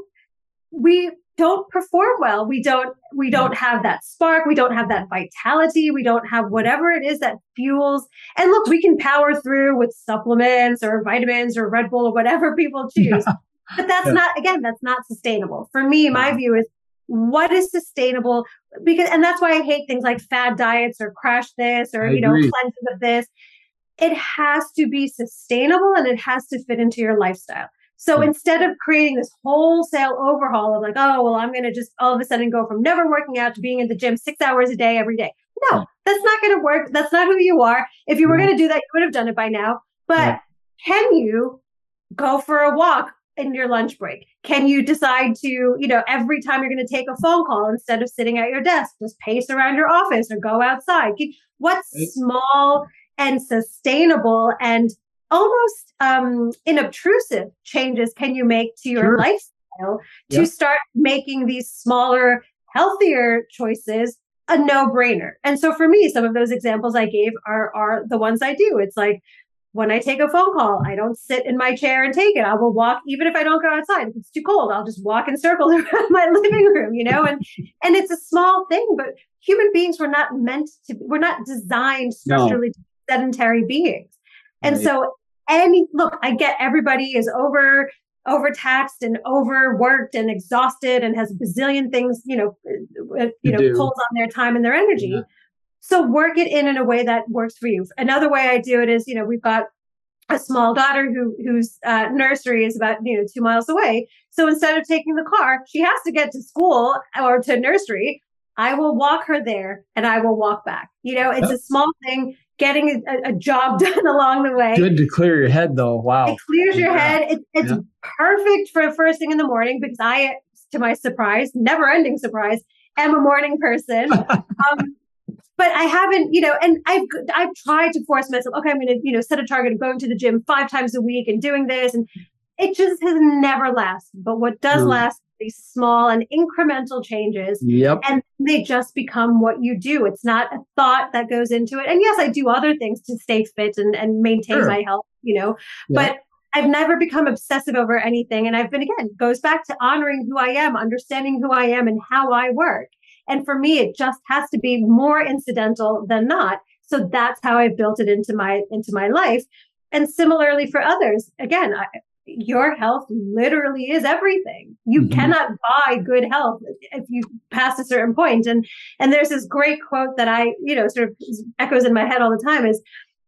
we don't perform well. We don't, we don't have that spark. We don't have that vitality. We don't have whatever it is that fuels. And look, we can power through with supplements or vitamins or Red Bull or whatever people choose. Yeah. But that's yeah. not, again, that's not sustainable. For me, my yeah. view is what is sustainable? Because, and that's why I hate things like fad diets or crash this or, I you know, agree. cleanses of this. It has to be sustainable and it has to fit into your lifestyle. So mm. instead of creating this wholesale overhaul of like, oh, well, I'm going to just all of a sudden go from never working out to being in the gym six hours a day every day. No, yeah. that's not going to work. That's not who you are. If you were yeah. going to do that, you would have done it by now. But yeah. can you go for a walk in your lunch break? Can you decide to, you know, every time you're going to take a phone call, instead of sitting at your desk, just pace around your office or go outside? What's right. small and sustainable and almost um, inobtrusive changes can you make to your sure. lifestyle to yep. start making these smaller, healthier choices a no-brainer? And so for me, some of those examples I gave are, are the ones I do. It's like, when I take a phone call, I don't sit in my chair and take it. I will walk, even if I don't go outside. If it's too cold, I'll just walk in circles around my living room, you know, and, and it's a small thing, but human beings were not meant to, we're not designed structurally no. to be sedentary beings. And right. so any, look, I get everybody is over, overtaxed and overworked and exhausted and has a bazillion things, you know, you, you know, do. pulls on their time and their energy. Yeah. So work it in in a way that works for you. Another way I do it is, you know, we've got a small daughter who whose uh, nursery is about, you know, two miles away. So instead of taking the car, she has to get to school or to nursery. I will walk her there and I will walk back. You know, it's a small thing, getting a, a job done along the way. Good to clear your head though. Wow. It clears your yeah. head. It, it's yeah. perfect for first thing in the morning because I, to my surprise, never ending surprise, am a morning person. um, But I haven't, you know, and I've I've tried to force myself, okay, I'm going to, you know, set a target of going to the gym five times a week and doing this. And it just has never lasted. But what does mm. last, these small and incremental changes. Yep. And they just become what you do. It's not a thought that goes into it. And yes, I do other things to stay fit and, and maintain sure. my health, you know, yeah. but I've never become obsessive over anything. And I've been, again, goes back to honoring who I am, understanding who I am and how I work. And for me, it just has to be more incidental than not. So that's how I've built it into my into my life. And similarly for others, again, I, your health literally is everything. You mm-hmm. cannot buy good health if you pass a certain point. And and there's this great quote that I, you know, sort of echoes in my head all the time is,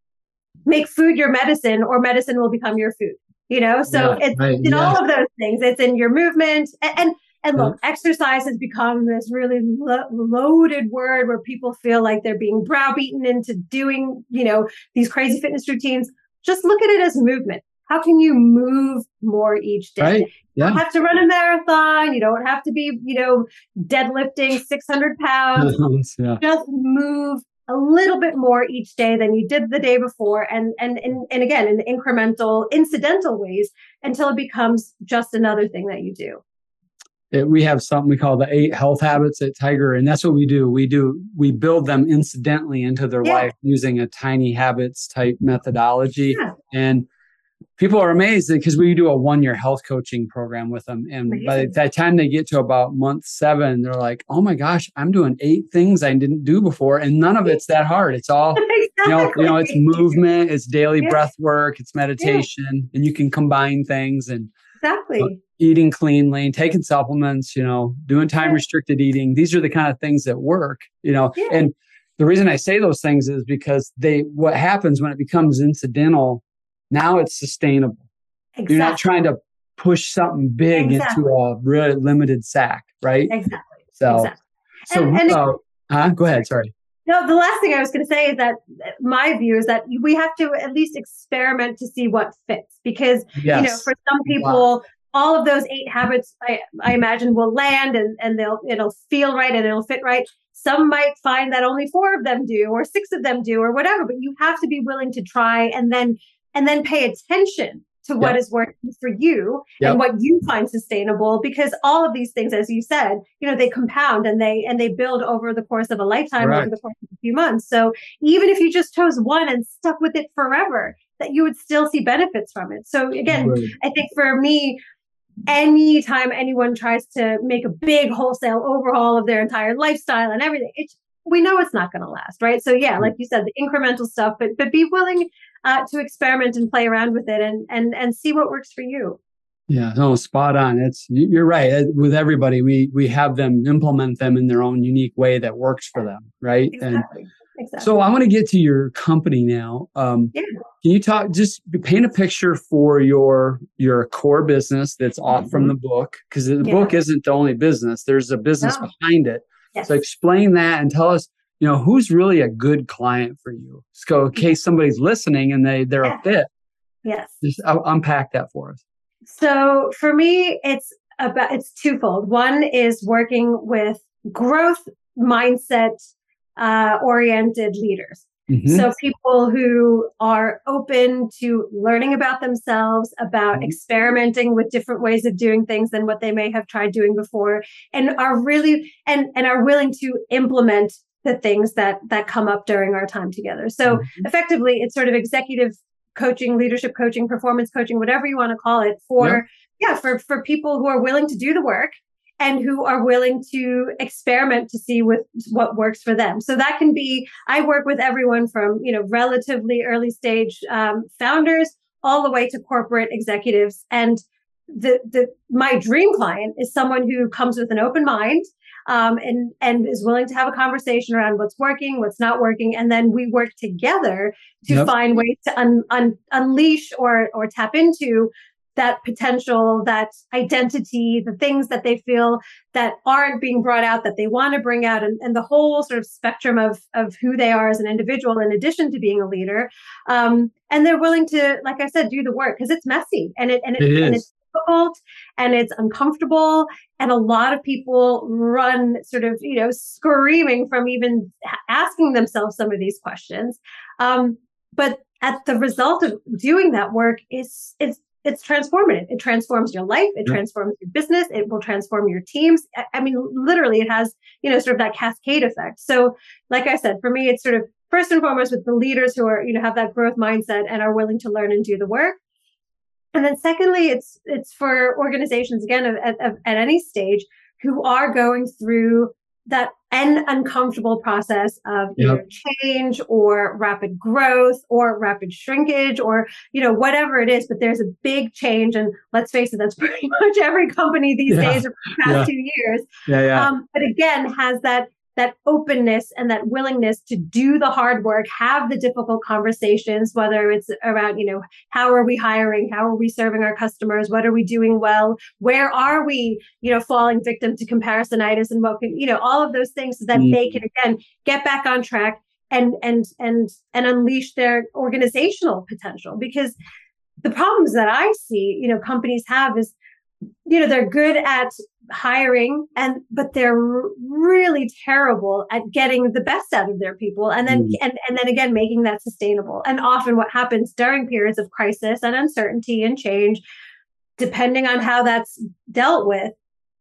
make food your medicine or medicine will become your food. You know, so yeah, it's right, in yeah. all of those things. It's in your movement and, and And look, exercise has become this really lo- loaded word where people feel like they're being browbeaten into doing, you know, these crazy fitness routines. Just look at it as movement. How can you move more each day? Right. Yeah. You don't have to run a marathon. You don't have to be, you know, deadlifting six hundred pounds. yeah. Just move a little bit more each day than you did the day before. And, and, and, and again, in incremental, incidental ways until it becomes just another thing that you do. it, we have something we call the eight health habits at Tiger. And that's what we do. We do, we build them incidentally into their Yeah. life using a tiny habits type methodology. Yeah. And people are amazed because we do a one-year health coaching program with them. And Amazing. by the time they get to about month seven, they're like, oh my gosh, I'm doing eight things I didn't do before. And none of it's that hard. It's all, Exactly. you know, you know, it's movement, it's daily Yeah. breath work, it's meditation, yeah. and you can combine things and exactly. uh, eating cleanly, taking supplements, you know, doing time yeah. restricted eating. These are the kind of things that work, you know, yeah. and the reason I say those things is because they, what happens when it becomes incidental, now it's sustainable. Exactly. You're not trying to push something big exactly. into a really limited sack, right? Exactly. So, exactly. so, and, and uh, huh? Go ahead. Sorry. No, the last thing I was going to say is that my view is that we have to at least experiment to see what fits, because yes. you know, for some people, wow. all of those eight habits, I, I imagine, will land and and they'll it'll feel right and it'll fit right. Some might find that only four of them do, or six of them do, or whatever. But you have to be willing to try and then and then pay attention to what yep. is working for you yep. and what you find sustainable, because all of these things, as you said, you know, they compound and they and they build over the course of a lifetime, right. over the course of a few months. So even if you just chose one and stuck with it forever, that you would still see benefits from it. So again, right. I think for me, anytime anyone tries to make a big wholesale overhaul of their entire lifestyle and everything, it's we know it's not going to last, right? So yeah, like you said, the incremental stuff, but but be willing uh, to experiment and play around with it and and and see what works for you. Yeah, no, spot on. It's you're right. With everybody, we we have them implement them in their own unique way that works for them, right? Exactly. And exactly. So I want to get to your company now. Um, yeah. Can you talk? Just paint a picture for your your core business that's off mm-hmm. from the book, because the yeah. book isn't the only business. There's a business no. behind it. Yes. So explain that and tell us, you know, who's really a good client for you. So in case somebody's listening and they, they're yes. a fit. Yes. Just uh, unpack that for us. So for me, it's about, it's twofold. One is working with growth mindset uh, oriented leaders. Mm-hmm. So people who are open to learning about themselves, about mm-hmm. experimenting with different ways of doing things than what they may have tried doing before, and are really and and are willing to implement the things that that come up during our time together. So mm-hmm. effectively, it's sort of executive coaching, leadership coaching, performance coaching, whatever you want to call it, for yep. yeah, for for people who are willing to do the work and who are willing to experiment to see with what works for them. So that can be, I work with everyone from, you know, relatively early stage um, founders all the way to corporate executives. And the the my dream client is someone who comes with an open mind um, and, and is willing to have a conversation around what's working, what's not working. And then we work together to yep. find ways to un, un, unleash or or tap into that potential, that identity, the things that they feel that aren't being brought out, that they want to bring out, and, and the whole sort of spectrum of, of who they are as an individual, in addition to being a leader. Um, and they're willing to, like I said, do the work, because it's messy and it and, it, it and it's difficult and it's uncomfortable. And a lot of people run sort of, you know, screaming from even asking themselves some of these questions. Um, but at the result of doing that work is it's It's transformative. It transforms your life. It transforms your business. It will transform your teams. I mean, literally, it has, you know, sort of that cascade effect. So, like I said, for me, it's sort of first and foremost with the leaders who are, you know, have that growth mindset and are willing to learn and do the work. And then secondly, it's it's for organizations, again, at, at, at any stage, who are going through that an uncomfortable process of either yep. change or rapid growth or rapid shrinkage or, you know, whatever it is, but there's a big change. And let's face it, that's pretty much every company these yeah. days or the past yeah. two years. Yeah, yeah. Um, but again, has that that openness and that willingness to do the hard work, have the difficult conversations, whether it's around, you know, how are we hiring? How are we serving our customers? What are we doing well? Where are we, you know, falling victim to comparisonitis and what can, you know, all of those things so that mm. they can, again, get back on track and, and, and, and unleash their organizational potential. Because the problems that I see, you know, companies have is, you know, they're good at hiring and, but they're r- really terrible at getting the best out of their people. And then, mm. and, and then again, making that sustainable. And often what happens during periods of crisis and uncertainty and change, depending on how that's dealt with,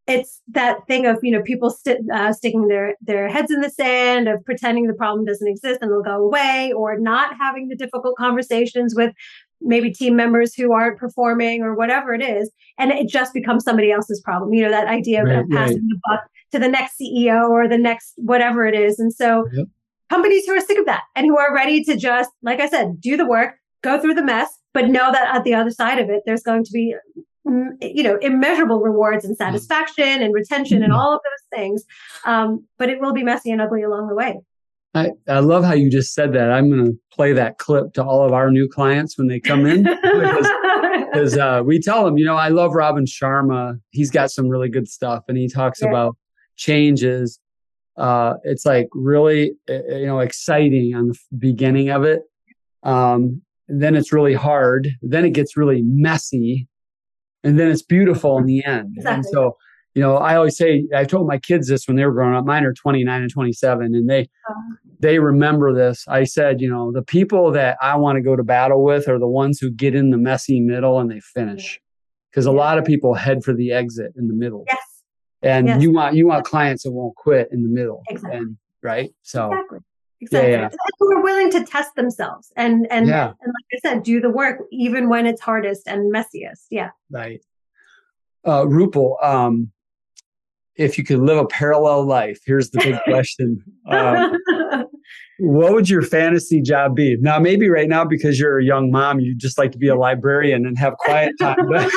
it's that thing of, you know, people st- uh, sticking their, their heads in the sand, of pretending the problem doesn't exist and it'll go away, or not having the difficult conversations with maybe team members who aren't performing or whatever it is. And it just becomes somebody else's problem. You know, that idea of, Right, of passing right. the buck to the next C E O or the next whatever it is. And so Yep. companies who are sick of that and who are ready to just, like I said, do the work, go through the mess, but know that at the other side of it, there's going to be, mm, you know, immeasurable rewards and satisfaction and retention and all of those things. Um, but it will be messy and ugly along the way. I, I love how you just said that. I'm going to play that clip to all of our new clients when they come in, because because uh, we tell them, you know, I love Robin Sharma. He's got some really good stuff, and he talks Yeah. about changes. Uh, it's like really, uh, you know, exciting on the f- beginning of it. Um, and then it's really hard. Then it gets really messy, and then it's beautiful in the end. Exactly. And so, you know, I always say, I told my kids this when they were growing up. Mine are twenty-nine and twenty-seven, and they Um, they remember this. I said, you know, the people that I want to go to battle with are the ones who get in the messy middle and they finish. Because a Yeah. lot of people head for the exit in the middle. yes, And Yes. you want you want clients that won't quit in the middle. Exactly. And right. So exactly. Exactly. yeah. And who are willing to test themselves and, and, Yeah. and like I said, do the work even when it's hardest and messiest. Yeah. Right. Uh Rupal, um, if you could live a parallel life, here's the big question. Um, what would your fantasy job be? Now, maybe right now, because you're a young mom, you just like to be a librarian and have quiet time. But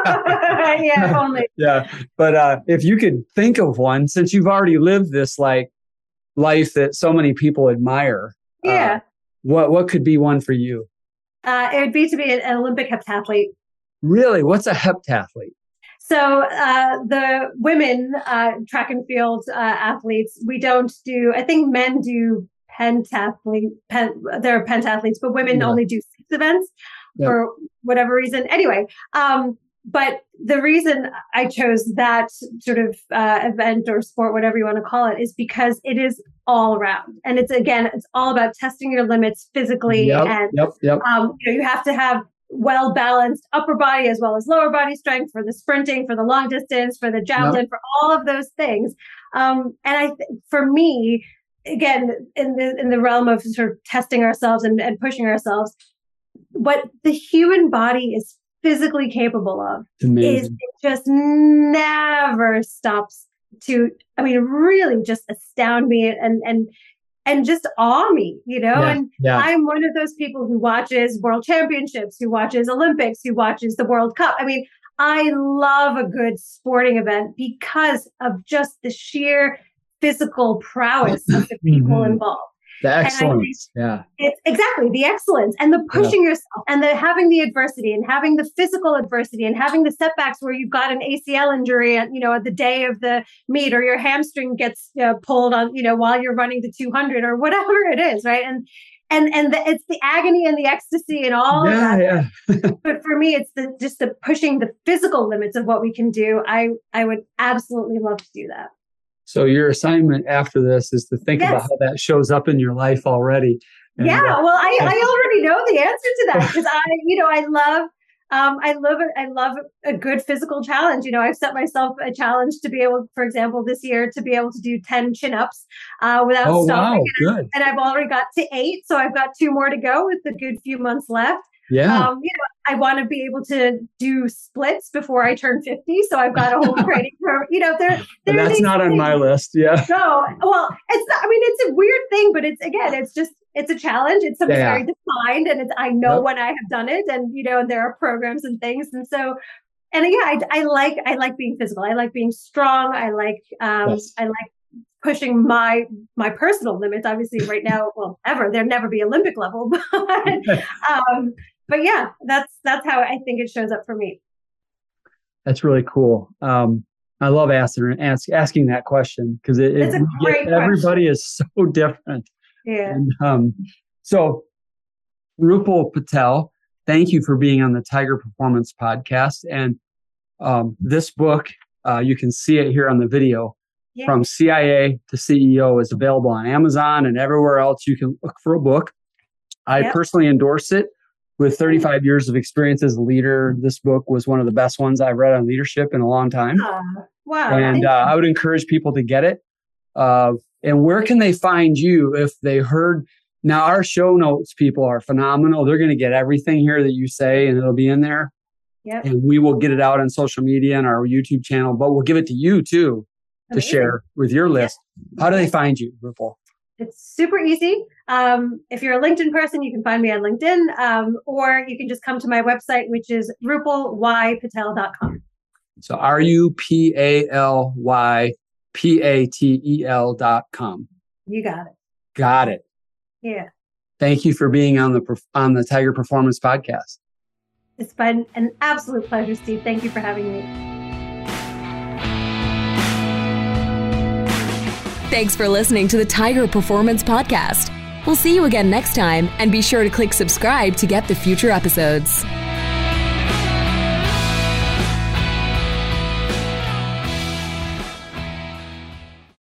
yeah, only. yeah. But uh, if you could think of one, since you've already lived this like life that so many people admire, Yeah. uh, what what could be one for you? Uh, it would be to be an, an Olympic heptathlete. Really? What's a heptathlete? So uh, the women uh, track and field uh, athletes, we don't do, I think men do pentathlete, pen, they're pentathletes, but women Yeah. only do six events Yeah. for whatever reason. Anyway, um, but the reason I chose that sort of uh, event or sport, whatever you want to call it, is because it is all around. And it's, again, it's all about testing your limits physically. Yep, and yep, yep. um, you know, you have to have well-balanced upper body as well as lower body strength for the sprinting, for the long distance, for the javelin, for all of those things. Um, and I, th- for me, again, in the in the realm of sort of testing ourselves and, and pushing ourselves, what the human body is physically capable of It's amazing. is it just never stops to, I mean, really just astound me and and and just awe me, you know. Yeah, And yeah. I'm one of those people who watches world championships, who watches Olympics, who watches the World Cup. I mean, I love a good sporting event because of just the sheer physical prowess of the people Mhm. involved. The I think- excellence. Yeah. It's exactly the excellence and the pushing yourself and the having the adversity and having the physical adversity and having the setbacks where you've got an A C L injury at, you know, at the day of the meet, or your hamstring gets uh, pulled on, you know, while you're running the two hundred or whatever it is. Right. And, and, and the, it's the agony and the ecstasy and all of Yeah, that. yeah. But for me, it's the, just the pushing the physical limits of what we can do. I, I would absolutely love to do that. So your assignment after this is to think Yes. about how that shows up in your life already. And, Yeah, uh, well, I, I already know the answer to that because I, you know, I love, um, I love, I love a good physical challenge. You know, I've set myself a challenge to be able, for example, this year to be able to do ten chin-ups uh, without oh, stopping, wow. Good. and I've already got to eight, so I've got two more to go with a good few months left. Yeah. Um, you know, I want to be able to do splits before I turn fifty, so I've got a whole training program. You know, there, there are That's these not on things. my list. Yeah. No, well, it's not, I mean, it's a weird thing, but it's, again, it's just, it's a challenge. It's something Yeah. very defined, and it's, I know Yep. when I have done it, and, you know, and there are programs and things. And so, and yeah, I, I like, I like being physical. I like being strong. I like, um, Yes. I like pushing my, my personal limits. Obviously right now, well, ever, there'll never be Olympic level, but, um, but yeah, that's, that's how I think it shows up for me. That's really cool. Um, I love asking ask, asking that question because it, it It's a great yeah, everybody is so different. Yeah. And, um, so, Rupal Patel, thank you for being on the Tiger Performance Podcast. And um, this book, uh, you can see it here on the video. Yeah. From C I A to C E O is available on Amazon and everywhere else you can look for a book. I Yep. personally endorse it. with thirty-five years of experience as a leader, this book was one of the best ones I've read on leadership in a long time. Uh, wow. And uh, I would encourage people to get it. Uh, and where can they find you if they heard? Now, our show notes people are phenomenal. They're going to get everything here that you say, and it'll be in there. Yep. And we will get it out on social media and our YouTube channel, but we'll give it to you too to Amazing. share with your list. Yep. How do they find you, Rupal? It's super easy. Um, if you're a LinkedIn person, you can find me on LinkedIn, um, or you can just come to my website, which is rupal y patel dot com. So R U P A L Y P A T E L dot com. You got it. Got it. Yeah. Thank you for being on the on the Tiger Performance Podcast. It's been an absolute pleasure, Steve. Thank you for having me. Thanks for listening to the Tiger Performance Podcast. We'll see you again next time, and be sure to click subscribe to get the future episodes.